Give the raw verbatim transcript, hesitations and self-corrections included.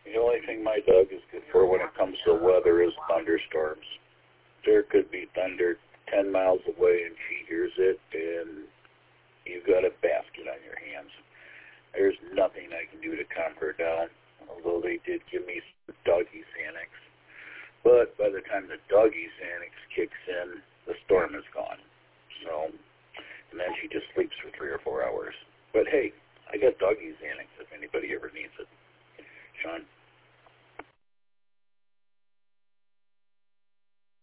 The only thing my dog is good for when it comes to weather is thunderstorms. There could be thunder ten miles away and she hears it, and you've got a basket on your hands. There's nothing I can do to calm her down, although they did give me some doggy Xanax. But by the time the doggy Xanax kicks in, the storm is gone. So, and then she just sleeps for three or four hours. But hey, I got doggy Xanax.